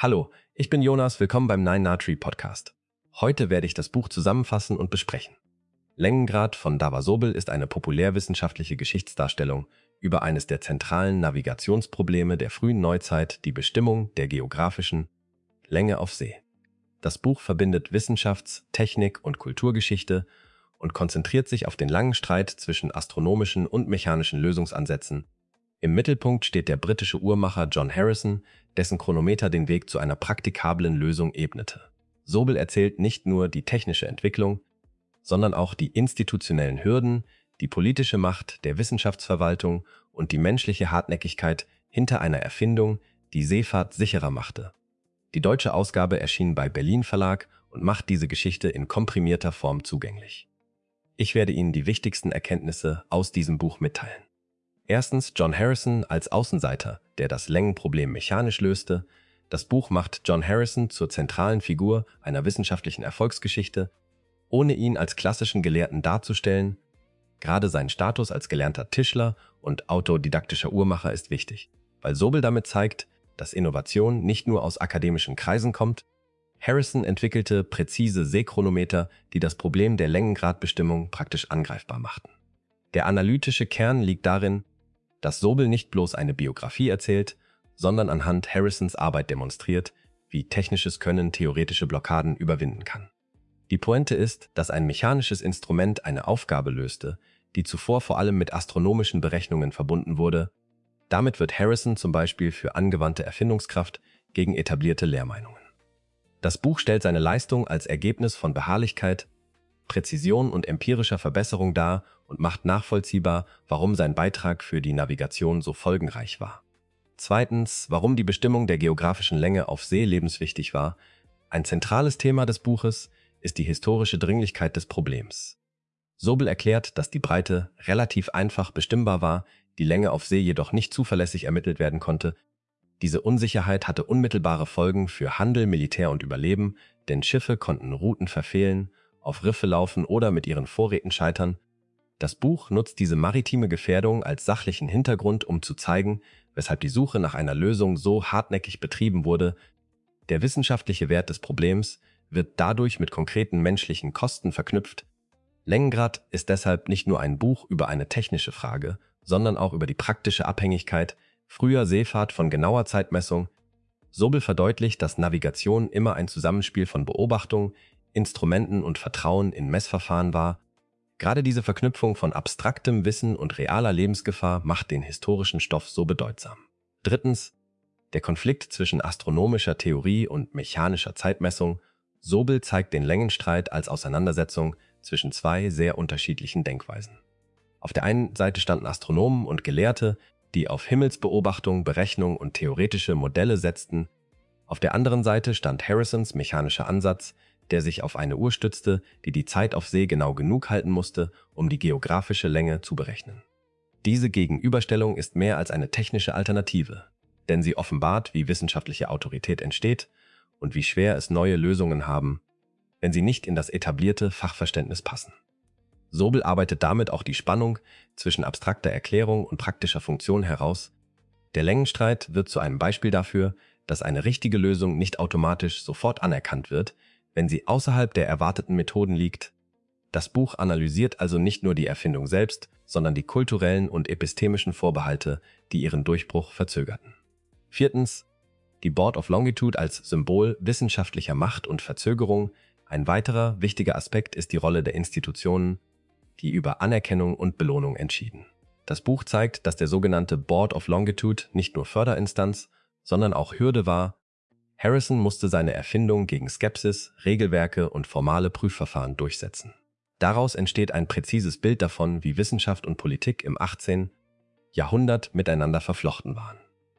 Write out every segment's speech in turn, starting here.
Hallo, ich bin Jonas, willkommen beim 9na Podcast. Heute werde ich das Buch zusammenfassen und besprechen. Längengrad von Davor Sobel ist eine populärwissenschaftliche Geschichtsdarstellung über eines der zentralen Navigationsprobleme der frühen Neuzeit, die Bestimmung der geografischen Länge auf See. Das Buch verbindet Wissenschafts-, Technik- und Kulturgeschichte und konzentriert sich auf den langen Streit zwischen astronomischen und mechanischen Lösungsansätzen. Im Mittelpunkt steht der britische Uhrmacher John Harrison, dessen Chronometer den Weg zu einer praktikablen Lösung ebnete. Sobel erzählt nicht nur die technische Entwicklung, sondern auch die institutionellen Hürden, die politische Macht der Wissenschaftsverwaltung und die menschliche Hartnäckigkeit hinter einer Erfindung, die Seefahrt sicherer machte. Die deutsche Ausgabe erschien bei Berlin Verlag und macht diese Geschichte in komprimierter Form zugänglich. Ich werde Ihnen die wichtigsten Erkenntnisse aus diesem Buch mitteilen. Erstens John Harrison als Außenseiter, der das Längenproblem mechanisch löste. Das Buch macht John Harrison zur zentralen Figur einer wissenschaftlichen Erfolgsgeschichte, ohne ihn als klassischen Gelehrten darzustellen. Gerade sein Status als gelernter Tischler und autodidaktischer Uhrmacher ist wichtig, weil Sobel damit zeigt, dass Innovation nicht nur aus akademischen Kreisen kommt. Harrison entwickelte präzise Seechronometer, die das Problem der Längengradbestimmung praktisch angreifbar machten. Der analytische Kern liegt darin, dass Sobel nicht bloß eine Biografie erzählt, sondern anhand Harrisons Arbeit demonstriert, wie technisches Können theoretische Blockaden überwinden kann. Die Pointe ist, dass ein mechanisches Instrument eine Aufgabe löste, die zuvor vor allem mit astronomischen Berechnungen verbunden wurde. Damit wird Harrison zum Beispiel für angewandte Erfindungskraft gegen etablierte Lehrmeinungen. Das Buch stellt seine Leistung als Ergebnis von Beharrlichkeit, Präzision und empirischer Verbesserung dar und macht nachvollziehbar, warum sein Beitrag für die Navigation so folgenreich war. Zweitens, warum die Bestimmung der geografischen Länge auf See lebenswichtig war. Ein zentrales Thema des Buches ist die historische Dringlichkeit des Problems. Sobel erklärt, dass die Breite relativ einfach bestimmbar war, die Länge auf See jedoch nicht zuverlässig ermittelt werden konnte. Diese Unsicherheit hatte unmittelbare Folgen für Handel, Militär und Überleben, denn Schiffe konnten Routen verfehlen, auf Riffe laufen oder mit ihren Vorräten scheitern. Das Buch nutzt diese maritime Gefährdung als sachlichen Hintergrund, um zu zeigen, weshalb die Suche nach einer Lösung so hartnäckig betrieben wurde. Der wissenschaftliche Wert des Problems wird dadurch mit konkreten menschlichen Kosten verknüpft. Längengrad ist deshalb nicht nur ein Buch über eine technische Frage, sondern auch über die praktische Abhängigkeit früher Seefahrt von genauer Zeitmessung. Sobel verdeutlicht, dass Navigation immer ein Zusammenspiel von Beobachtung, Instrumenten und Vertrauen in Messverfahren war. Gerade diese Verknüpfung von abstraktem Wissen und realer Lebensgefahr macht den historischen Stoff so bedeutsam. Drittens, der Konflikt zwischen astronomischer Theorie und mechanischer Zeitmessung. Sobel zeigt den Längenstreit als Auseinandersetzung zwischen zwei sehr unterschiedlichen Denkweisen. Auf der einen Seite standen Astronomen und Gelehrte, die auf Himmelsbeobachtung, Berechnung und theoretische Modelle setzten. Auf der anderen Seite stand Harrisons mechanischer Ansatz, der sich auf eine Uhr stützte, die die Zeit auf See genau genug halten musste, um die geografische Länge zu berechnen. Diese Gegenüberstellung ist mehr als eine technische Alternative, denn sie offenbart, wie wissenschaftliche Autorität entsteht und wie schwer es neue Lösungen haben, wenn sie nicht in das etablierte Fachverständnis passen. Sobel arbeitet damit auch die Spannung zwischen abstrakter Erklärung und praktischer Funktion heraus. Der Längenstreit wird zu einem Beispiel dafür, dass eine richtige Lösung nicht automatisch sofort anerkannt wird, wenn sie außerhalb der erwarteten Methoden liegt. Das Buch analysiert also nicht nur die Erfindung selbst, sondern die kulturellen und epistemischen Vorbehalte, die ihren Durchbruch verzögerten. Viertens, die Board of Longitude als Symbol wissenschaftlicher Macht und Verzögerung. Ein weiterer wichtiger Aspekt ist die Rolle der Institutionen, die über Anerkennung und Belohnung entschieden. Das Buch zeigt, dass der sogenannte Board of Longitude nicht nur Förderinstanz, sondern auch Hürde war. Harrison musste seine Erfindung gegen Skepsis, Regelwerke und formale Prüfverfahren durchsetzen. Daraus entsteht ein präzises Bild davon, wie Wissenschaft und Politik im 18. Jahrhundert miteinander verflochten waren.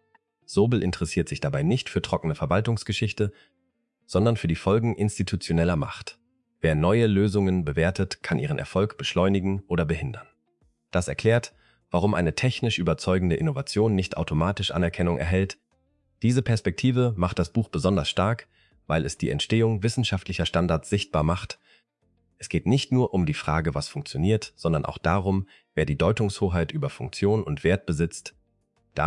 Sobel interessiert sich dabei nicht für trockene Verwaltungsgeschichte, sondern für die Folgen institutioneller Macht. Wer neue Lösungen bewertet, kann ihren Erfolg beschleunigen oder behindern. Das erklärt, warum eine technisch überzeugende Innovation nicht automatisch Anerkennung erhält. Diese Perspektive macht das Buch besonders stark, weil es die Entstehung wissenschaftlicher Standards sichtbar macht. Es geht nicht nur um die Frage, was funktioniert, sondern auch darum, wer die Deutungshoheit über Funktion und Wert besitzt. Damit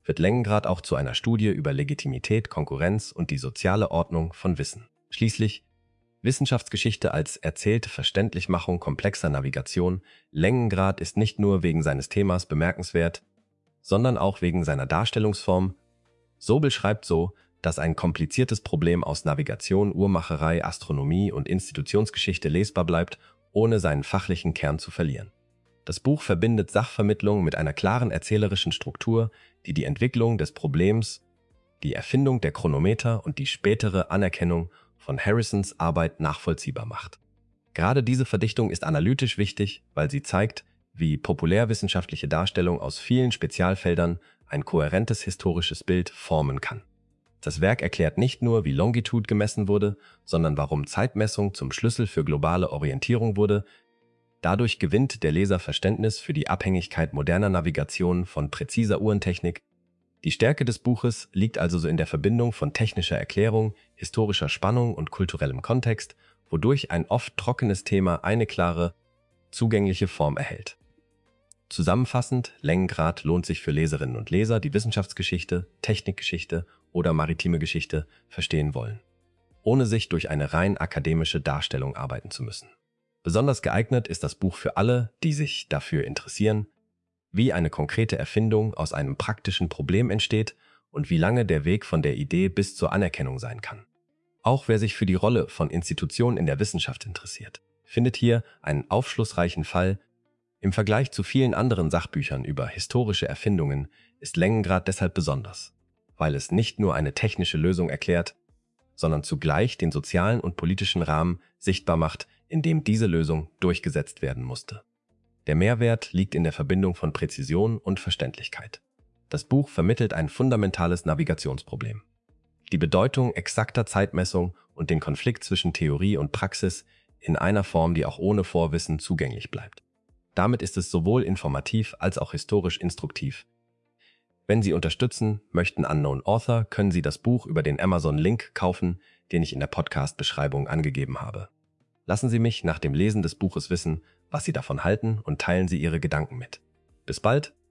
wird Längengrad auch zu einer Studie über Legitimität, Konkurrenz und die soziale Ordnung von Wissen. Schließlich Wissenschaftsgeschichte als erzählte Verständlichmachung komplexer Navigation. Längengrad ist nicht nur wegen seines Themas bemerkenswert, sondern auch wegen seiner Darstellungsform. Sobel schreibt so, dass ein kompliziertes Problem aus Navigation, Uhrmacherei, Astronomie und Institutionsgeschichte lesbar bleibt, ohne seinen fachlichen Kern zu verlieren. Das Buch verbindet Sachvermittlung mit einer klaren erzählerischen Struktur, die die Entwicklung des Problems, die Erfindung der Chronometer und die spätere Anerkennung von Harrisons Arbeit nachvollziehbar macht. Gerade diese Verdichtung ist analytisch wichtig, weil sie zeigt, wie populärwissenschaftliche Darstellung aus vielen Spezialfeldern ein kohärentes historisches Bild formen kann. Das Werk erklärt nicht nur, wie Longitude gemessen wurde, sondern warum Zeitmessung zum Schlüssel für globale Orientierung wurde. Dadurch gewinnt der Leser Verständnis für die Abhängigkeit moderner Navigation von präziser Uhrentechnik. Die Stärke des Buches liegt also so in der Verbindung von technischer Erklärung, historischer Spannung und kulturellem Kontext, wodurch ein oft trockenes Thema eine klare, zugängliche Form erhält. Zusammenfassend, Längengrad lohnt sich für Leserinnen und Leser, die Wissenschaftsgeschichte, Technikgeschichte oder maritime Geschichte verstehen wollen, ohne sich durch eine rein akademische Darstellung arbeiten zu müssen. Besonders geeignet ist das Buch für alle, die sich dafür interessieren, wie eine konkrete Erfindung aus einem praktischen Problem entsteht und wie lange der Weg von der Idee bis zur Anerkennung sein kann. Auch wer sich für die Rolle von Institutionen in der Wissenschaft interessiert, findet hier einen aufschlussreichen Fall. Im Vergleich zu vielen anderen Sachbüchern über historische Erfindungen ist Längengrad deshalb besonders, weil es nicht nur eine technische Lösung erklärt, sondern zugleich den sozialen und politischen Rahmen sichtbar macht, in dem diese Lösung durchgesetzt werden musste. Der Mehrwert liegt in der Verbindung von Präzision und Verständlichkeit. Das Buch vermittelt ein fundamentales Navigationsproblem. Die Bedeutung exakter Zeitmessung und den Konflikt zwischen Theorie und Praxis in einer Form, die auch ohne Vorwissen zugänglich bleibt. Damit ist es sowohl informativ als auch historisch instruktiv. Wenn Sie unterstützen möchten Unknown Author, können Sie das Buch über den Amazon-Link kaufen, den ich in der Podcast-Beschreibung angegeben habe. Lassen Sie mich nach dem Lesen des Buches wissen, was Sie davon halten und teilen Sie Ihre Gedanken mit. Bis bald!